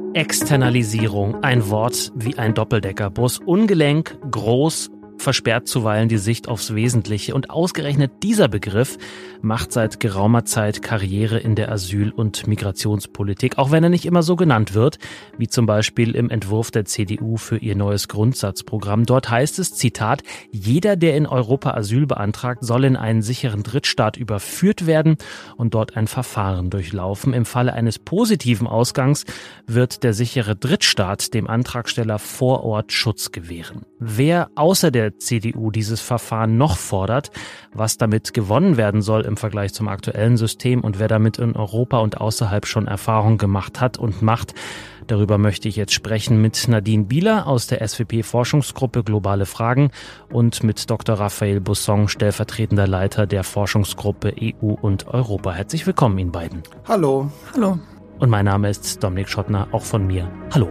Externalisierung, ein Wort wie ein Doppeldeckerbus, ungelenk, groß, versperrt zuweilen die Sicht aufs Wesentliche. Und ausgerechnet dieser Begriff macht seit geraumer Zeit Karriere in der Asyl- und Migrationspolitik, auch wenn er nicht immer so genannt wird, wie zum Beispiel im Entwurf der CDU für ihr neues Grundsatzprogramm. Dort heißt es, Zitat, jeder, der in Europa Asyl beantragt, soll in einen sicheren Drittstaat überführt werden und dort ein Verfahren durchlaufen. Im Falle eines positiven Ausgangs wird der sichere Drittstaat dem Antragsteller vor Ort Schutz gewähren. Wer außer der CDU dieses Verfahren noch fordert, was damit gewonnen werden soll im Vergleich zum aktuellen System und wer damit in Europa und außerhalb schon Erfahrung gemacht hat und macht, darüber möchte ich jetzt sprechen mit Nadine Bieler aus der SWP-Forschungsgruppe Globale Fragen und mit Dr. Raphael Busson, stellvertretender Leiter der Forschungsgruppe EU und Europa. Herzlich willkommen Ihnen beiden. Hallo. Hallo. Und mein Name ist Dominik Schottner, auch von mir. Hallo.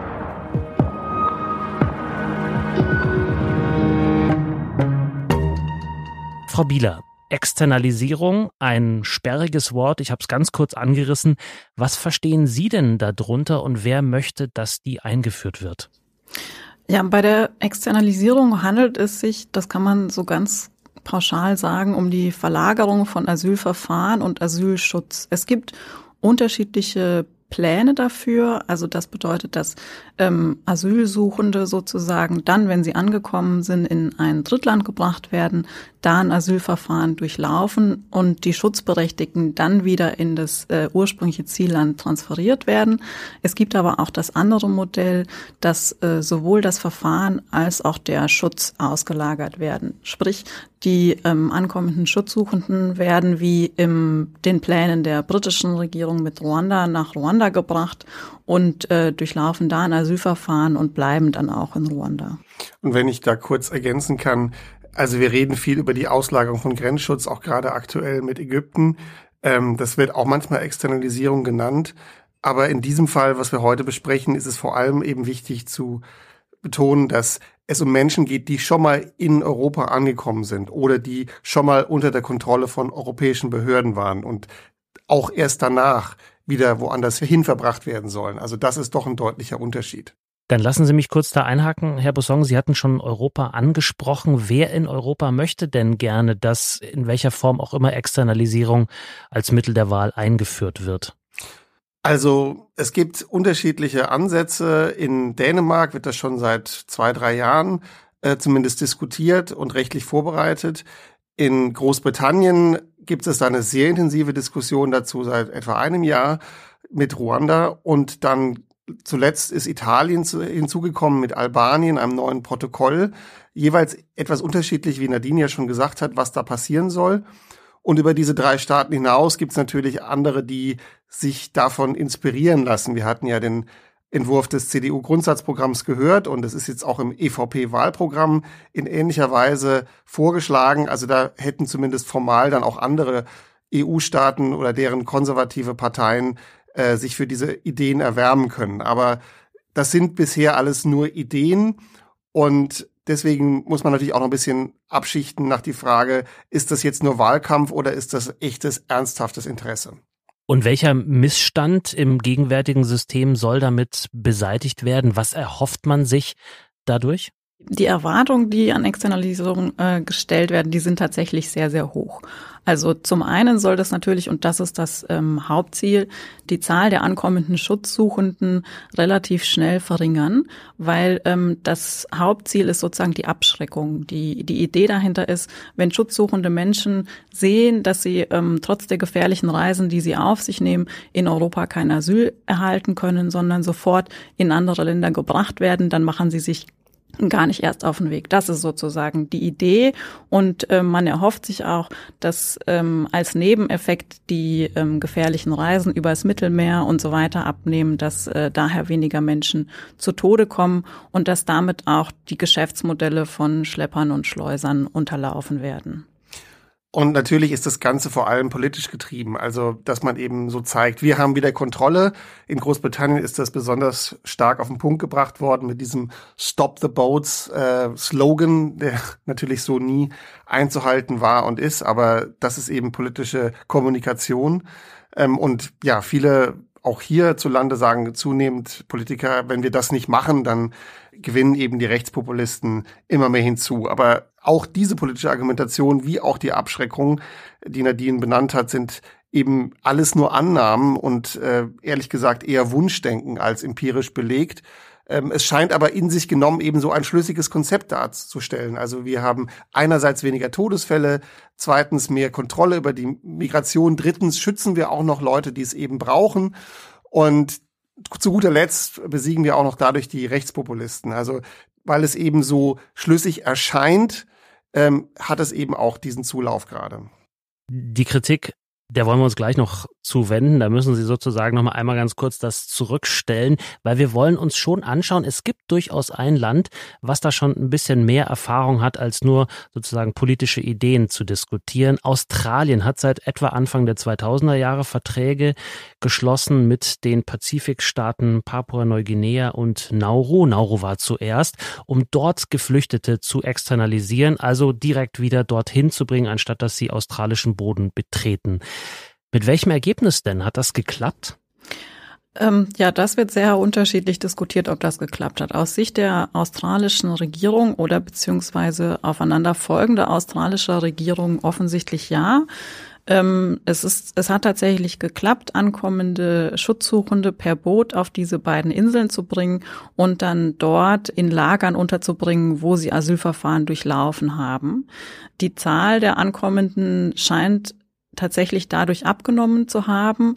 Frau Bieler, Externalisierung, ein sperriges Wort, ich habe es ganz kurz angerissen. Was verstehen Sie denn darunter und wer möchte, dass die eingeführt wird? Ja, bei der Externalisierung handelt es sich, das kann man so ganz pauschal sagen, um die Verlagerung von Asylverfahren und Asylschutz. Es gibt unterschiedliche Pläne dafür. Also das bedeutet, dass Asylsuchende sozusagen dann, wenn sie angekommen sind, in ein Drittland gebracht werden, da ein Asylverfahren durchlaufen und die Schutzberechtigten dann wieder in das ursprüngliche Zielland transferiert werden. Es gibt aber auch das andere Modell, dass sowohl das Verfahren als auch der Schutz ausgelagert werden. Sprich, die ankommenden Schutzsuchenden werden wie in den Plänen der britischen Regierung mit Ruanda nach Ruanda gebracht und durchlaufen da ein Asylverfahren und bleiben dann auch in Ruanda. Und wenn ich da kurz ergänzen kann, also wir reden viel über die Auslagerung von Grenzschutz, auch gerade aktuell mit Ägypten. Das wird auch manchmal Externalisierung genannt. Aber in diesem Fall, was wir heute besprechen, ist es vor allem eben wichtig zu betonen, dass es um Menschen geht, die schon mal in Europa angekommen sind oder die schon mal unter der Kontrolle von europäischen Behörden waren und auch erst danach wieder woanders hin verbracht werden sollen. Also das ist doch ein deutlicher Unterschied. Dann lassen Sie mich kurz da einhaken. Herr Busson, Sie hatten schon Europa angesprochen. Wer in Europa möchte denn gerne, dass in welcher Form auch immer Externalisierung als Mittel der Wahl eingeführt wird? Also es gibt unterschiedliche Ansätze. In Dänemark wird das schon seit 2-3 Jahren zumindest diskutiert und rechtlich vorbereitet. In Großbritannien gibt es da eine sehr intensive Diskussion dazu seit etwa einem Jahr mit Ruanda. Und dann zuletzt ist Italien hinzugekommen mit Albanien, einem neuen Protokoll. Jeweils etwas unterschiedlich, wie Nadine ja schon gesagt hat, was da passieren soll. Und über diese 3 Staaten hinaus gibt es natürlich andere, die sich davon inspirieren lassen. Wir hatten ja den Entwurf des CDU-Grundsatzprogramms gehört und es ist jetzt auch im EVP-Wahlprogramm in ähnlicher Weise vorgeschlagen. Also da hätten zumindest formal dann auch andere EU-Staaten oder deren konservative Parteien sich für diese Ideen erwärmen können. Aber das sind bisher alles nur Ideen und deswegen muss man natürlich auch noch ein bisschen abschichten nach die Frage, ist das jetzt nur Wahlkampf oder ist das echtes, ernsthaftes Interesse? Und welcher Missstand im gegenwärtigen System soll damit beseitigt werden? Was erhofft man sich dadurch? Die Erwartungen, die an Externalisierung gestellt werden, die sind tatsächlich sehr, sehr hoch. Also zum einen soll das natürlich, und das ist das Hauptziel, die Zahl der ankommenden Schutzsuchenden relativ schnell verringern, weil das Hauptziel ist sozusagen die Abschreckung. Die Idee dahinter ist, wenn schutzsuchende Menschen sehen, dass sie trotz der gefährlichen Reisen, die sie auf sich nehmen, in Europa kein Asyl erhalten können, sondern sofort in andere Länder gebracht werden, dann machen sie sich gar nicht erst auf den Weg. Das ist sozusagen die Idee und man erhofft sich auch, dass als Nebeneffekt die gefährlichen Reisen übers Mittelmeer und so weiter abnehmen, dass daher weniger Menschen zu Tode kommen und dass damit auch die Geschäftsmodelle von Schleppern und Schleusern unterlaufen werden. Und natürlich ist das Ganze vor allem politisch getrieben, also dass man eben so zeigt, wir haben wieder Kontrolle. In Großbritannien ist das besonders stark auf den Punkt gebracht worden mit diesem Stop the Boats Slogan, der natürlich so nie einzuhalten war und ist, aber das ist eben politische Kommunikation. Und ja, viele auch hierzulande sagen zunehmend Politiker, wenn wir das nicht machen, dann gewinnen eben die Rechtspopulisten immer mehr hinzu. Aber auch diese politische Argumentation wie auch die Abschreckung, die Nadine benannt hat, sind eben alles nur Annahmen und ehrlich gesagt eher Wunschdenken als empirisch belegt. Es scheint aber in sich genommen eben so ein schlüssiges Konzept darzustellen. Also wir haben einerseits weniger Todesfälle, zweitens mehr Kontrolle über die Migration, drittens schützen wir auch noch Leute, die es eben brauchen und zu guter Letzt besiegen wir auch noch dadurch die Rechtspopulisten. Also weil es eben so schlüssig erscheint, hat es eben auch diesen Zulauf gerade. Die Kritik, der wollen wir uns gleich noch zuwenden. Da müssen Sie sozusagen noch mal einmal ganz kurz das zurückstellen, weil wir wollen uns schon anschauen, es gibt durchaus ein Land, was da schon ein bisschen mehr Erfahrung hat, als nur sozusagen politische Ideen zu diskutieren. Australien hat seit etwa Anfang der 2000er Jahre Verträge geschlossen mit den Pazifikstaaten Papua-Neuguinea und Nauru. Nauru war zuerst, um dort Geflüchtete zu externalisieren, also direkt wieder dorthin zu bringen, anstatt dass sie australischen Boden betreten. Mit welchem Ergebnis denn? Hat das geklappt? Ja, das wird sehr unterschiedlich diskutiert, ob das geklappt hat. Aus Sicht der australischen Regierung oder beziehungsweise aufeinanderfolgende australischer Regierung offensichtlich ja. Es hat tatsächlich geklappt, ankommende Schutzsuchende per Boot auf diese beiden Inseln zu bringen und dann dort in Lagern unterzubringen, wo sie Asylverfahren durchlaufen haben. Die Zahl der Ankommenden scheint tatsächlich dadurch abgenommen zu haben.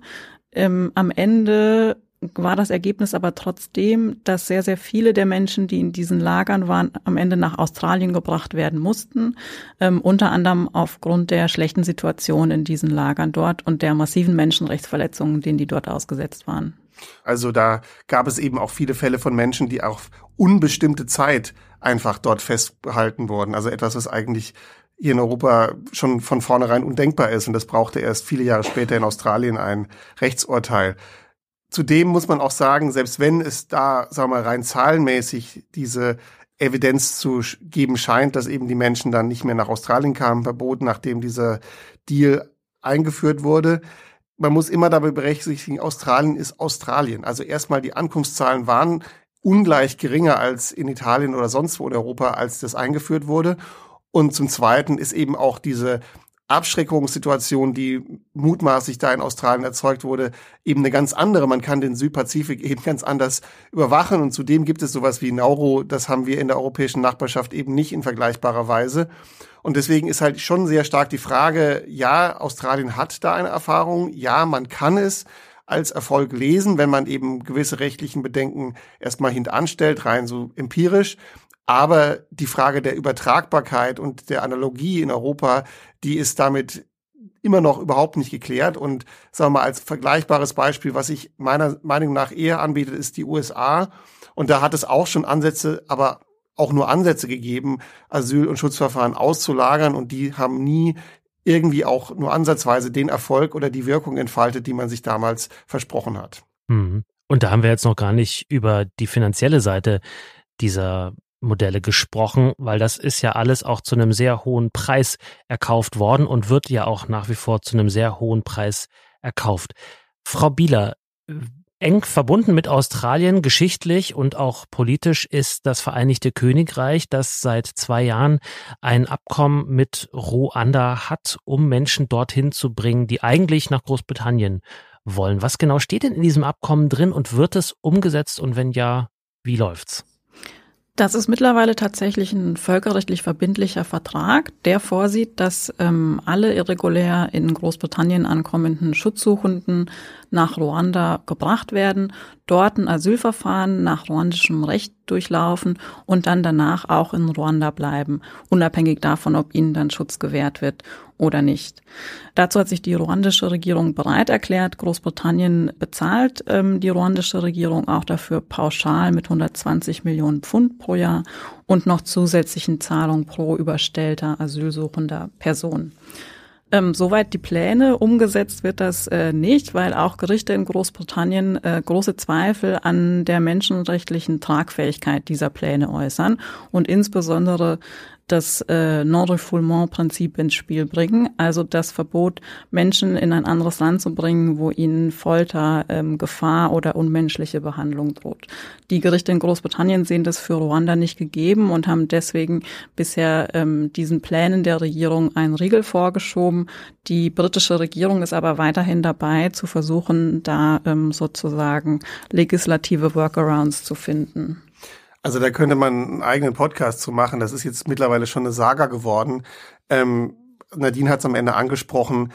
Am Ende war das Ergebnis aber trotzdem, dass sehr, sehr viele der Menschen, die in diesen Lagern waren, am Ende nach Australien gebracht werden mussten, unter anderem aufgrund der schlechten Situation in diesen Lagern dort und der massiven Menschenrechtsverletzungen, denen die dort ausgesetzt waren. Also da gab es eben auch viele Fälle von Menschen, die auf unbestimmte Zeit einfach dort festgehalten wurden. Also etwas, was eigentlich hier in Europa schon von vornherein undenkbar ist. Und das brauchte erst viele Jahre später in Australien ein Rechtsurteil. Zudem muss man auch sagen, selbst wenn es da, sagen wir mal, rein zahlenmäßig diese Evidenz zu geben scheint, dass eben die Menschen dann nicht mehr nach Australien kamen, verboten, nachdem dieser Deal eingeführt wurde. Man muss immer dabei berücksichtigen, Australien ist Australien. Also erstmal die Ankunftszahlen waren ungleich geringer als in Italien oder sonst wo in Europa, als das eingeführt wurde. Und zum Zweiten ist eben auch diese Abschreckungssituation, die mutmaßlich da in Australien erzeugt wurde, eben eine ganz andere. Man kann den Südpazifik eben ganz anders überwachen und zudem gibt es sowas wie Nauru, das haben wir in der europäischen Nachbarschaft eben nicht in vergleichbarer Weise. Und deswegen ist halt schon sehr stark die Frage, ja, Australien hat da eine Erfahrung, ja, man kann es als Erfolg lesen, wenn man eben gewisse rechtlichen Bedenken erstmal hintanstellt, rein so empirisch. Aber die Frage der Übertragbarkeit und der Analogie in Europa, die ist damit immer noch überhaupt nicht geklärt. Und sagen wir mal, als vergleichbares Beispiel, was sich meiner Meinung nach eher anbietet, ist die USA. Und da hat es auch schon Ansätze, aber auch nur Ansätze gegeben, Asyl- und Schutzverfahren auszulagern. Und die haben nie irgendwie auch nur ansatzweise den Erfolg oder die Wirkung entfaltet, die man sich damals versprochen hat. Und da haben wir jetzt noch gar nicht über die finanzielle Seite dieser Modelle gesprochen, weil das ist ja alles auch zu einem sehr hohen Preis erkauft worden und wird ja auch nach wie vor zu einem sehr hohen Preis erkauft. Frau Bieler, eng verbunden mit Australien, geschichtlich und auch politisch, ist das Vereinigte Königreich, das seit 2 Jahren ein Abkommen mit Ruanda hat, um Menschen dorthin zu bringen, die eigentlich nach Großbritannien wollen. Was genau steht denn in diesem Abkommen drin und wird es umgesetzt und wenn ja, wie läuft's? Das ist mittlerweile tatsächlich ein völkerrechtlich verbindlicher Vertrag, der vorsieht, dass alle irregulär in Großbritannien ankommenden Schutzsuchenden nach Ruanda gebracht werden, dort ein Asylverfahren nach ruandischem Recht durchlaufen und dann danach auch in Ruanda bleiben, unabhängig davon, ob ihnen dann Schutz gewährt wird oder nicht. Dazu hat sich die ruandische Regierung bereit erklärt. Großbritannien bezahlt die ruandische Regierung auch dafür pauschal mit 120 Millionen Pfund pro Jahr und noch zusätzlichen Zahlungen pro überstellter asylsuchender Person. Soweit die Pläne, umgesetzt wird das nicht, weil auch Gerichte in Großbritannien große Zweifel an der menschenrechtlichen Tragfähigkeit dieser Pläne äußern und insbesondere das Non-Refoulement-Prinzip ins Spiel bringen, also das Verbot, Menschen in ein anderes Land zu bringen, wo ihnen Folter, Gefahr oder unmenschliche Behandlung droht. Die Gerichte in Großbritannien sehen das für Ruanda nicht gegeben und haben deswegen bisher diesen Plänen der Regierung einen Riegel vorgeschoben. Die britische Regierung ist aber weiterhin dabei, zu versuchen, da sozusagen legislative Workarounds zu finden. Also da könnte man einen eigenen Podcast zu machen. Das ist jetzt mittlerweile schon eine Saga geworden. Nadine hat es am Ende angesprochen.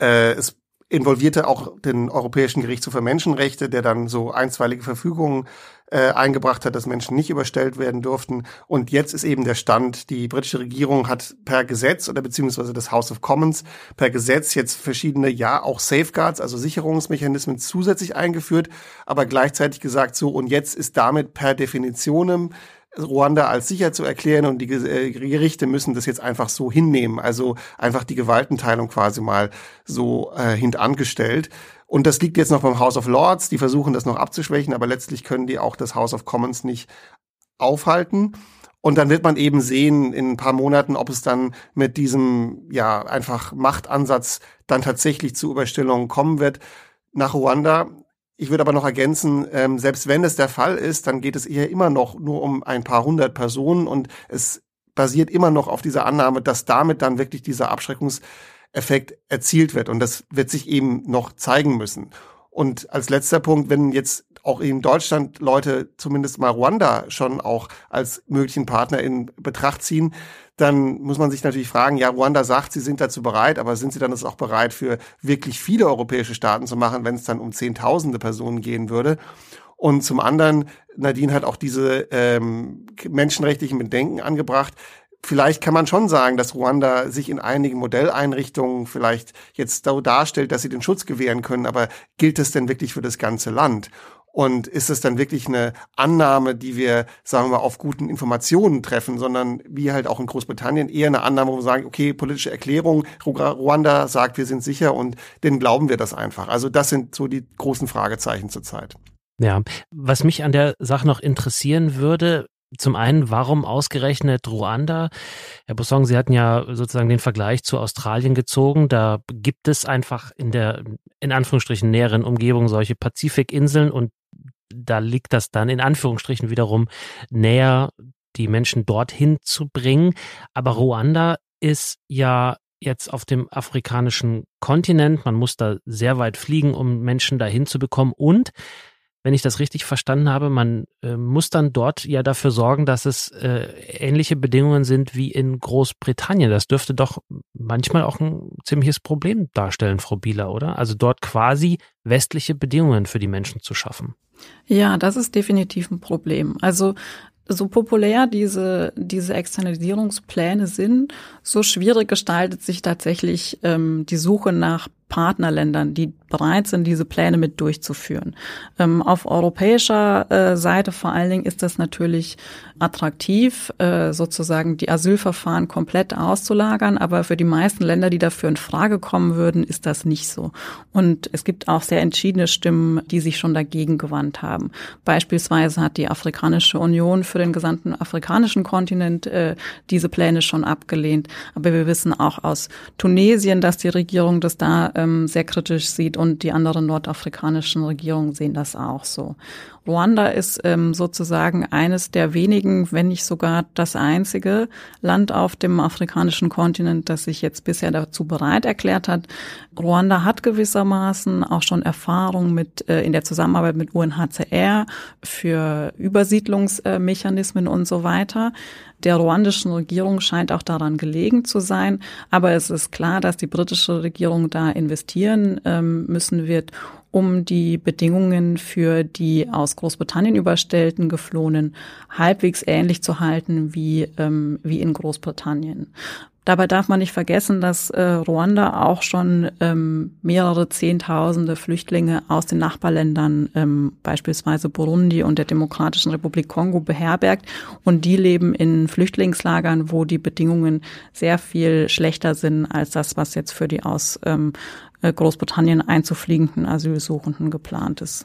Es involvierte auch den Europäischen Gerichtshof für Menschenrechte, der dann so einstweilige Verfügungen eingebracht hat, dass Menschen nicht überstellt werden durften. Und jetzt ist eben der Stand, die britische Regierung hat per Gesetz oder beziehungsweise das House of Commons per Gesetz jetzt verschiedene, auch Safeguards, also Sicherungsmechanismen zusätzlich eingeführt, aber gleichzeitig gesagt so, und jetzt ist damit per Definitionem Ruanda als sicher zu erklären und die Gerichte müssen das jetzt einfach so hinnehmen, also einfach die Gewaltenteilung quasi mal so hintangestellt. Und das liegt jetzt noch beim House of Lords, die versuchen das noch abzuschwächen, aber letztlich können die auch das House of Commons nicht aufhalten. Und dann wird man eben sehen in ein paar Monaten, ob es dann mit diesem einfach Machtansatz dann tatsächlich zu Überstellungen kommen wird nach Ruanda. Ich würde aber noch ergänzen, selbst wenn es der Fall ist, dann geht es eher immer noch nur um ein paar hundert Personen und es basiert immer noch auf dieser Annahme, dass damit dann wirklich dieser Abschreckungseffekt erzielt wird und das wird sich eben noch zeigen müssen. Und als letzter Punkt, wenn jetzt auch in Deutschland Leute zumindest mal Ruanda schon auch als möglichen Partner in Betracht ziehen, dann muss man sich natürlich fragen, Ruanda sagt, sie sind dazu bereit, aber sind sie dann auch bereit für wirklich viele europäische Staaten zu machen, wenn es dann um Zehntausende Personen gehen würde? Und zum anderen, Nadine hat auch diese menschenrechtlichen Bedenken angebracht. Vielleicht kann man schon sagen, dass Ruanda sich in einigen Modelleinrichtungen vielleicht jetzt so darstellt, dass sie den Schutz gewähren können, aber gilt es denn wirklich für das ganze Land? Und ist es dann wirklich eine Annahme, die wir, sagen wir mal, auf guten Informationen treffen, sondern wie halt auch in Großbritannien eher eine Annahme, wo wir sagen, okay, politische Erklärung, Ruanda sagt, wir sind sicher und denen glauben wir das einfach. Also das sind so die großen Fragezeichen zurzeit. Ja, was mich an der Sache noch interessieren würde, zum einen, warum ausgerechnet Ruanda? Herr Bossong, Sie hatten ja sozusagen den Vergleich zu Australien gezogen. Da gibt es einfach in der, in Anführungsstrichen, näheren Umgebung solche Pazifikinseln und da liegt das dann in Anführungsstrichen wiederum näher, die Menschen dorthin zu bringen. Aber Ruanda ist ja jetzt auf dem afrikanischen Kontinent. Man muss da sehr weit fliegen, um Menschen dahin zu bekommen. Und wenn ich das richtig verstanden habe, man muss dann dort ja dafür sorgen, dass es ähnliche Bedingungen sind wie in Großbritannien. Das dürfte doch manchmal auch ein ziemliches Problem darstellen, Frau Bieler, oder? Also dort quasi westliche Bedingungen für die Menschen zu schaffen. Ja, das ist definitiv ein Problem. Also so populär diese Externalisierungspläne sind, so schwierig gestaltet sich tatsächlich die Suche nach Partnerländern, die bereit sind, diese Pläne mit durchzuführen. Auf europäischer Seite vor allen Dingen ist das natürlich attraktiv, sozusagen die Asylverfahren komplett auszulagern, aber für die meisten Länder, die dafür in Frage kommen würden, ist das nicht so. Und es gibt auch sehr entschiedene Stimmen, die sich schon dagegen gewandt haben. Beispielsweise hat die Afrikanische Union für den gesamten afrikanischen Kontinent diese Pläne schon abgelehnt. Aber wir wissen auch aus Tunesien, dass die Regierung das da sehr kritisch sieht und die anderen nordafrikanischen Regierungen sehen das auch so. Ruanda ist sozusagen eines der wenigen, wenn nicht sogar das einzige Land auf dem afrikanischen Kontinent, das sich jetzt bisher dazu bereit erklärt hat. Ruanda hat gewissermaßen auch schon Erfahrung mit in der Zusammenarbeit mit UNHCR für Übersiedlungsmechanismen und so weiter. Der ruandischen Regierung scheint auch daran gelegen zu sein, aber es ist klar, dass die britische Regierung da investieren müssen wird, um die Bedingungen für die aus Großbritannien überstellten Geflohenen halbwegs ähnlich zu halten wie in Großbritannien. Dabei darf man nicht vergessen, dass Ruanda auch schon mehrere Zehntausende Flüchtlinge aus den Nachbarländern, beispielsweise Burundi und der Demokratischen Republik Kongo, beherbergt. Und die leben in Flüchtlingslagern, wo die Bedingungen sehr viel schlechter sind als das, was jetzt für die aus Großbritannien einzufliegenden Asylsuchenden geplant ist.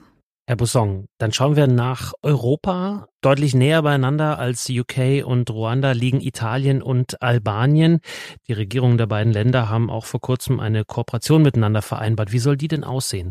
Herr Busson, dann schauen wir nach Europa. Deutlich näher beieinander als UK und Ruanda liegen Italien und Albanien. Die Regierungen der beiden Länder haben auch vor kurzem eine Kooperation miteinander vereinbart. Wie soll die denn aussehen?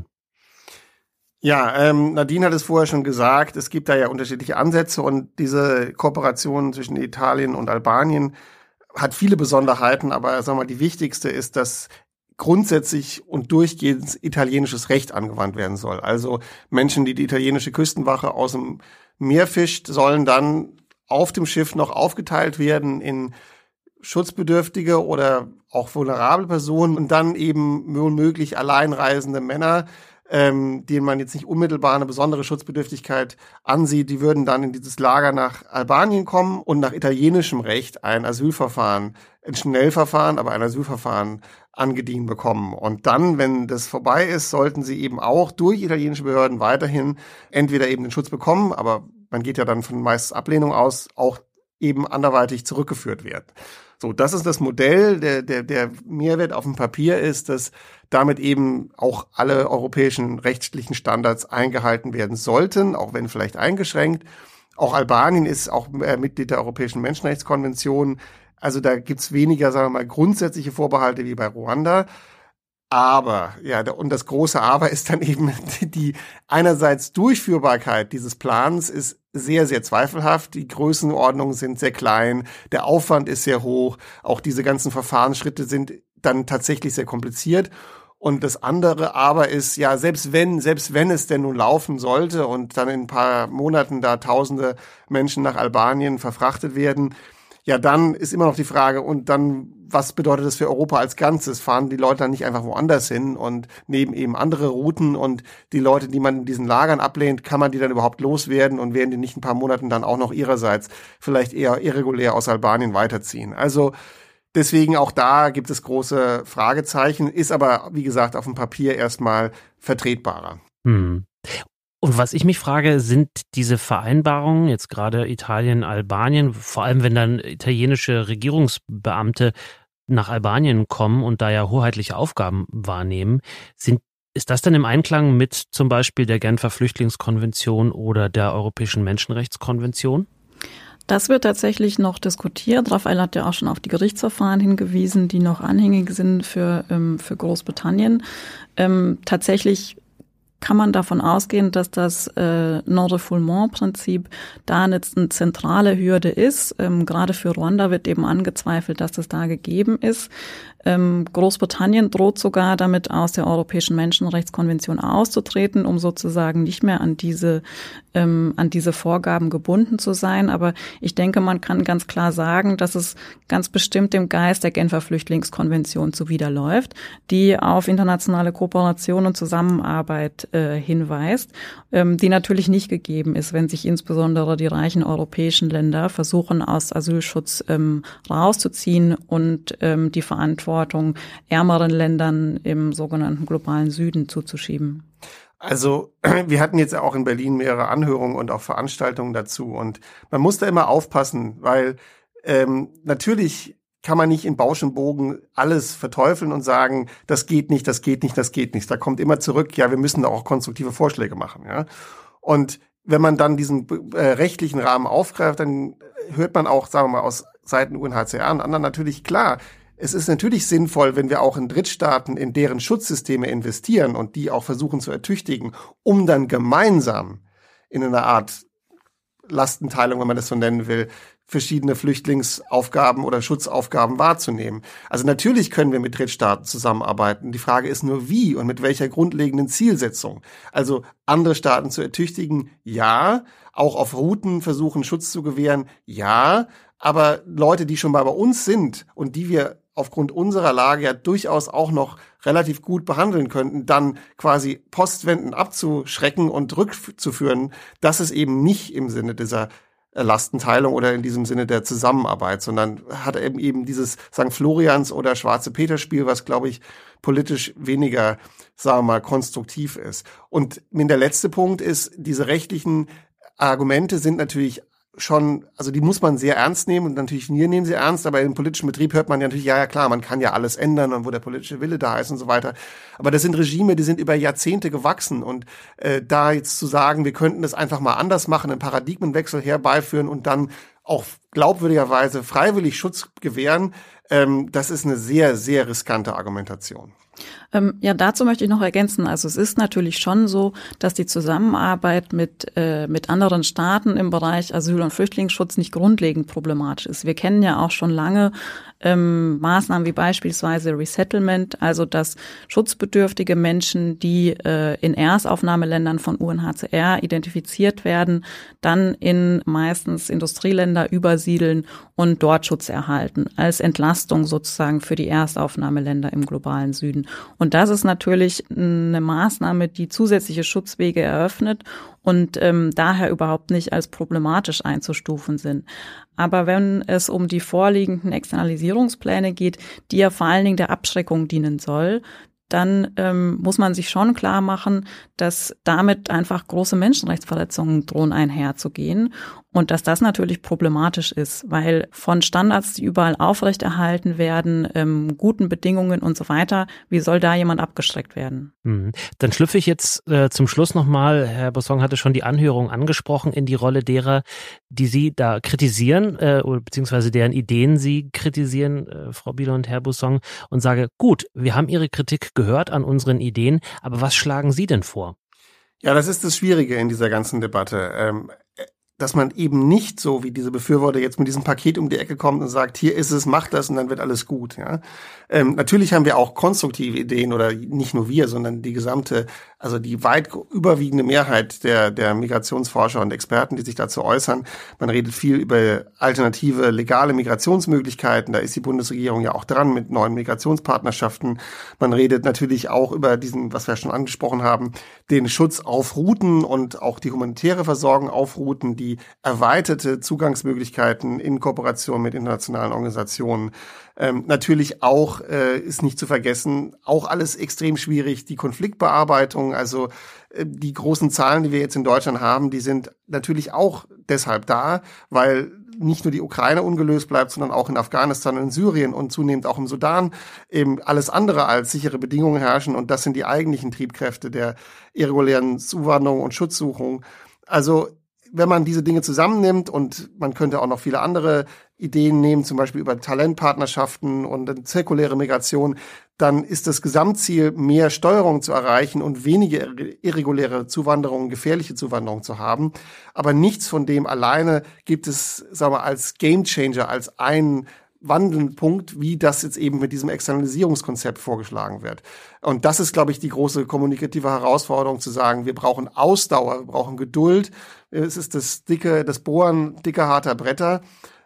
Ja, Nadine hat es vorher schon gesagt, es gibt da ja unterschiedliche Ansätze und diese Kooperation zwischen Italien und Albanien hat viele Besonderheiten, aber sagen wir mal, die wichtigste ist, dass grundsätzlich und durchgehend italienisches Recht angewandt werden soll. Also Menschen, die italienische Küstenwache aus dem Meer fischt, sollen dann auf dem Schiff noch aufgeteilt werden in schutzbedürftige oder auch vulnerable Personen und dann eben womöglich alleinreisende Männer, denen man jetzt nicht unmittelbar eine besondere Schutzbedürftigkeit ansieht, die würden dann in dieses Lager nach Albanien kommen und nach italienischem Recht ein Asylverfahren, ein Schnellverfahren, aber ein Asylverfahren angedient bekommen. Und dann, wenn das vorbei ist, sollten sie eben auch durch italienische Behörden weiterhin entweder eben den Schutz bekommen, aber man geht ja dann von meist Ablehnung aus, auch eben anderweitig zurückgeführt werden. So, das ist das Modell. Der Mehrwert auf dem Papier ist, dass damit eben auch alle europäischen rechtlichen Standards eingehalten werden sollten, auch wenn vielleicht eingeschränkt. Auch Albanien ist auch Mitglied der Europäischen Menschenrechtskonvention. Also da gibt's weniger, sagen wir mal, grundsätzliche Vorbehalte wie bei Ruanda. Aber, ja, und das große Aber ist dann eben die einerseits Durchführbarkeit dieses Plans ist sehr, sehr zweifelhaft. Die Größenordnungen sind sehr klein, der Aufwand ist sehr hoch, auch diese ganzen Verfahrensschritte sind dann tatsächlich sehr kompliziert. Und das andere aber ist, ja, selbst wenn es denn nun laufen sollte und dann in ein paar Monaten da tausende Menschen nach Albanien verfrachtet werden, ja, dann ist immer noch die Frage, und dann, was bedeutet das für Europa als Ganzes? Fahren die Leute dann nicht einfach woanders hin und nehmen eben andere Routen und die Leute, die man in diesen Lagern ablehnt, kann man die dann überhaupt loswerden und werden die nicht in ein paar Monaten dann auch noch ihrerseits vielleicht eher irregulär aus Albanien weiterziehen? Also deswegen auch da gibt es große Fragezeichen, ist aber, wie gesagt, auf dem Papier erstmal vertretbarer. Und was ich mich frage, sind diese Vereinbarungen, jetzt gerade Italien, Albanien, vor allem wenn dann italienische Regierungsbeamte nach Albanien kommen und da ja hoheitliche Aufgaben wahrnehmen, ist das denn im Einklang mit zum Beispiel der Genfer Flüchtlingskonvention oder der Europäischen Menschenrechtskonvention? Das wird tatsächlich noch diskutiert. Raphael hat ja auch schon auf die Gerichtsverfahren hingewiesen, die noch anhängig sind für Großbritannien. Tatsächlich kann man davon ausgehen, dass das Non-Refoulement-Prinzip da eine zentrale Hürde ist. Gerade für Ruanda wird eben angezweifelt, dass das da gegeben ist. Großbritannien droht sogar damit, aus der Europäischen Menschenrechtskonvention auszutreten, um sozusagen nicht mehr an diese Vorgaben gebunden zu sein. Aber ich denke, man kann ganz klar sagen, dass es ganz bestimmt dem Geist der Genfer Flüchtlingskonvention zuwiderläuft, die auf internationale Kooperation und Zusammenarbeit hinweist, die natürlich nicht gegeben ist, wenn sich insbesondere die reichen europäischen Länder versuchen, aus Asylschutz rauszuziehen und die Verantwortung ärmeren Ländern im sogenannten globalen Süden zuzuschieben. Also wir hatten jetzt auch in Berlin mehrere Anhörungen und auch Veranstaltungen dazu und man muss da immer aufpassen, weil natürlich kann man nicht in Bausch und Bogen alles verteufeln und sagen, das geht nicht, das geht nicht, das geht nicht. Da kommt immer zurück, ja, wir müssen da auch konstruktive Vorschläge machen. Ja? Und wenn man dann diesen rechtlichen Rahmen aufgreift, dann hört man auch, sagen wir mal, aus Seiten UNHCR und anderen natürlich klar, es ist natürlich sinnvoll, wenn wir auch in Drittstaaten in deren Schutzsysteme investieren und die auch versuchen zu ertüchtigen, um dann gemeinsam in einer Art Lastenteilung, wenn man das so nennen will, verschiedene Flüchtlingsaufgaben oder Schutzaufgaben wahrzunehmen. Also natürlich können wir mit Drittstaaten zusammenarbeiten. Die Frage ist nur, wie und mit welcher grundlegenden Zielsetzung. Also andere Staaten zu ertüchtigen, ja. Auch auf Routen versuchen, Schutz zu gewähren, ja. Aber Leute, die schon mal bei uns sind und die wir aufgrund unserer Lage ja durchaus auch noch relativ gut behandeln könnten, dann quasi postwendend abzuschrecken und rückzuführen, das ist eben nicht im Sinne dieser Lastenteilung oder in diesem Sinne der Zusammenarbeit, sondern hat eben dieses St. Florians oder Schwarze Peter-Spiel, was, glaube ich, politisch weniger, sagen wir mal, konstruktiv ist. Und der letzte Punkt ist, diese rechtlichen Argumente sind natürlich schon, also die muss man sehr ernst nehmen und natürlich wir nehmen sie ernst, aber im politischen Betrieb hört man ja natürlich, ja klar, man kann ja alles ändern und wo der politische Wille da ist und so weiter. Aber das sind Regime, die sind über Jahrzehnte gewachsen und da jetzt zu sagen, wir könnten das einfach mal anders machen, einen Paradigmenwechsel herbeiführen und dann auch glaubwürdigerweise freiwillig Schutz gewähren, das ist eine sehr, sehr riskante Argumentation. Ja, dazu möchte ich noch ergänzen. Also es ist natürlich schon so, dass die Zusammenarbeit mit anderen Staaten im Bereich Asyl- und Flüchtlingsschutz nicht grundlegend problematisch ist. Wir kennen ja auch schon lange Maßnahmen wie beispielsweise Resettlement, also dass schutzbedürftige Menschen, die in Erstaufnahmeländern von UNHCR identifiziert werden, dann in meistens Industrieländer übersiedeln und dort Schutz erhalten, als Entlastung sozusagen für die Erstaufnahmeländer im globalen Süden. Und das ist natürlich eine Maßnahme, die zusätzliche Schutzwege eröffnet und daher überhaupt nicht als problematisch einzustufen sind. Aber wenn es um die vorliegenden Externalisierungspläne geht, die ja vor allen Dingen der Abschreckung dienen soll, dann muss man sich schon klar machen, dass damit einfach große Menschenrechtsverletzungen drohen einherzugehen und dass das natürlich problematisch ist, weil von Standards, die überall aufrechterhalten werden, guten Bedingungen und so weiter, wie soll da jemand abgeschreckt werden? Dann schlüpfe ich jetzt zum Schluss nochmal, Herr Bossong hatte schon die Anhörung angesprochen, in die Rolle derer, die Sie da kritisieren, beziehungsweise deren Ideen Sie kritisieren, Frau Bieler und Herr Bossong, und sage, gut, wir haben Ihre Kritik gehört an unseren Ideen, aber was schlagen Sie denn vor? Ja, das ist das Schwierige in dieser ganzen Debatte, dass man eben nicht so wie diese Befürworter jetzt mit diesem Paket um die Ecke kommt und sagt, hier ist es, mach das und dann wird alles gut. Ja, natürlich haben wir auch konstruktive Ideen oder nicht nur wir, sondern die gesamte, also die weit überwiegende Mehrheit der Migrationsforscher und Experten, die sich dazu äußern. Man redet viel über alternative legale Migrationsmöglichkeiten. Da ist die Bundesregierung ja auch dran mit neuen Migrationspartnerschaften. Man redet natürlich auch über diesen, was wir schon angesprochen haben, den Schutz auf Routen und auch die humanitäre Versorgung auf Routen, die erweiterte Zugangsmöglichkeiten in Kooperation mit internationalen Organisationen. Natürlich auch, ist nicht zu vergessen, auch alles extrem schwierig, die Konfliktbearbeitung, also die großen Zahlen, die wir jetzt in Deutschland haben, die sind natürlich auch deshalb da, weil nicht nur die Ukraine ungelöst bleibt, sondern auch in Afghanistan und in Syrien und zunehmend auch im Sudan eben alles andere als sichere Bedingungen herrschen und das sind die eigentlichen Triebkräfte der irregulären Zuwanderung und Schutzsuchung. Also wenn man diese Dinge zusammennimmt und man könnte auch noch viele andere Ideen nehmen, zum Beispiel über Talentpartnerschaften und zirkuläre Migration, dann ist das Gesamtziel, mehr Steuerung zu erreichen und weniger irreguläre Zuwanderung, gefährliche Zuwanderung zu haben. Aber nichts von dem alleine gibt es, sagen wir, als Gamechanger, als einen Wandelpunkt, wie das jetzt eben mit diesem Externalisierungskonzept vorgeschlagen wird. Und das ist, glaube ich, die große kommunikative Herausforderung, zu sagen, wir brauchen Ausdauer, wir brauchen Geduld. Es ist das Bohren dicker, harter Bretter.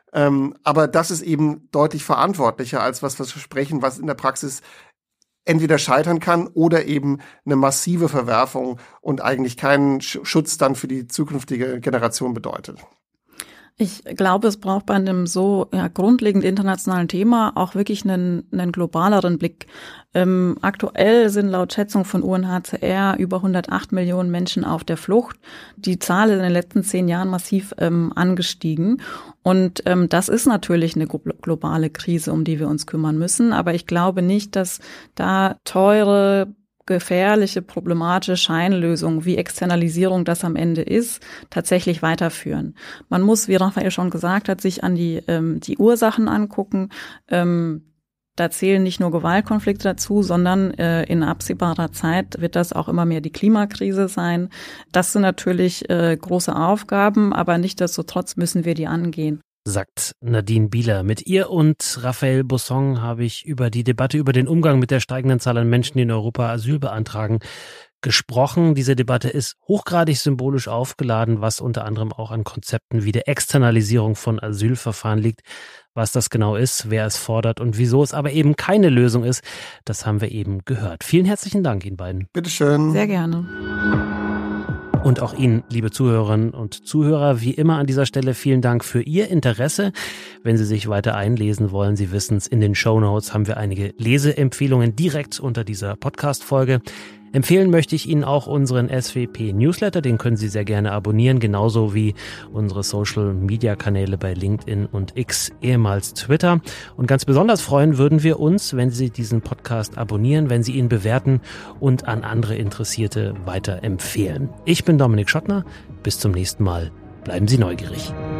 Aber das ist eben deutlich verantwortlicher als was versprechen, was in der Praxis entweder scheitern kann oder eben eine massive Verwerfung und eigentlich keinen Schutz dann für die zukünftige Generation bedeutet. Ich glaube, es braucht bei einem so grundlegend internationalen Thema auch wirklich einen globaleren Blick. Aktuell sind laut Schätzung von UNHCR über 108 Millionen Menschen auf der Flucht. Die Zahl ist in den letzten 10 Jahren massiv angestiegen. Und das ist natürlich eine globale Krise, um die wir uns kümmern müssen. Aber ich glaube nicht, dass da teure, gefährliche, problematische Scheinlösungen, wie Externalisierung das am Ende ist, tatsächlich weiterführen. Man muss, wie Raphael schon gesagt hat, sich an die Ursachen angucken. Da zählen nicht nur Gewaltkonflikte dazu, sondern in absehbarer Zeit wird das auch immer mehr die Klimakrise sein. Das sind natürlich große Aufgaben, aber nichtsdestotrotz müssen wir die angehen. Sagt Nadine Bieler. Mit ihr und Raphael Bossong habe ich über die Debatte über den Umgang mit der steigenden Zahl an Menschen, die in Europa Asyl beantragen, gesprochen. Diese Debatte ist hochgradig symbolisch aufgeladen, was unter anderem auch an Konzepten wie der Externalisierung von Asylverfahren liegt. Was das genau ist, wer es fordert und wieso es aber eben keine Lösung ist, das haben wir eben gehört. Vielen herzlichen Dank Ihnen beiden. Bitteschön. Sehr gerne. Und auch Ihnen, liebe Zuhörerinnen und Zuhörer, wie immer an dieser Stelle vielen Dank für Ihr Interesse. Wenn Sie sich weiter einlesen wollen, Sie wissen es, in den Shownotes haben wir einige Leseempfehlungen direkt unter dieser Podcast-Folge. Empfehlen möchte ich Ihnen auch unseren SWP-Newsletter, den können Sie sehr gerne abonnieren, genauso wie unsere Social-Media-Kanäle bei LinkedIn und X, ehemals Twitter. Und ganz besonders freuen würden wir uns, wenn Sie diesen Podcast abonnieren, wenn Sie ihn bewerten und an andere Interessierte weiterempfehlen. Ich bin Dominik Schottner, bis zum nächsten Mal. Bleiben Sie neugierig.